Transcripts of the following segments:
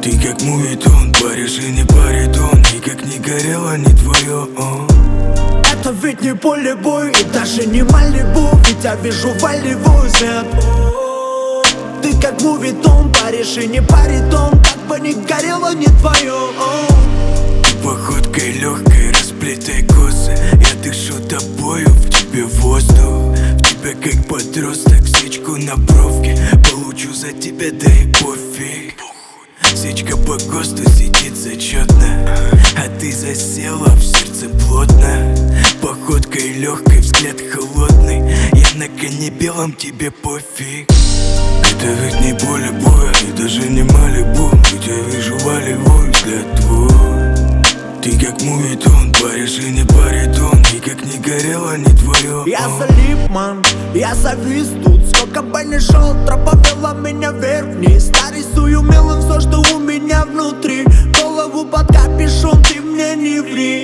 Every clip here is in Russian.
Ты как мувитон, паришь и не баритон, и как не горело, не твое. Это ведь не поле бой и даже не Малибу, ведь я вижу волевой взгляд. Ты как мувитон, паришь и не баритон, как бы не горело, не твое. Походкой легкой, расплетай косы, я дышу тобою, в тебе воздух. В тебя как подросток, свечку на бровке получу за тебя, да и пофиг. Свечка по ГОСТу сидит зачетно, а ты засела в сердце плотно. Походкой легкой, взгляд холодный, я на коне белом, тебе пофиг. Это ведь не поле боя и даже не Малибу, ведь я вижу волевой взгляд твой. Ты как мувитон, паришь и не баритон, и как не горело, не твое. Я залип, ман, я завис тут. Сколько бы ни шел, тропа вела меня вверх-вниз. Нарисую милым все, что у меня внутри. Голову под капюшон, ты мне не ври.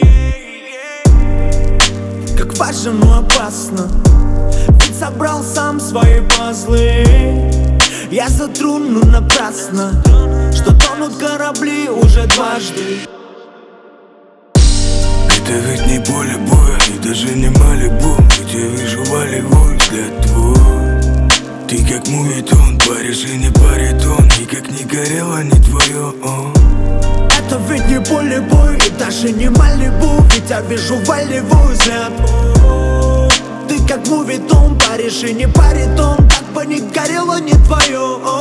Как важно, но опасно, ведь собрал сам свои пазлы. Я затру, но напрасно, что тонут корабли уже дважды. Это ведь не поле боя и даже не Малибу, ведь я вижу волевой взгляд твой. Ты как мувитон, паришь и не баритон, и как не горело, не твое. Это ведь не поле бой и даже не Малибу, ведь я вижу волевой взгляд. Ты как мувитон, паришь и не баритон, как бы не горело, не твое.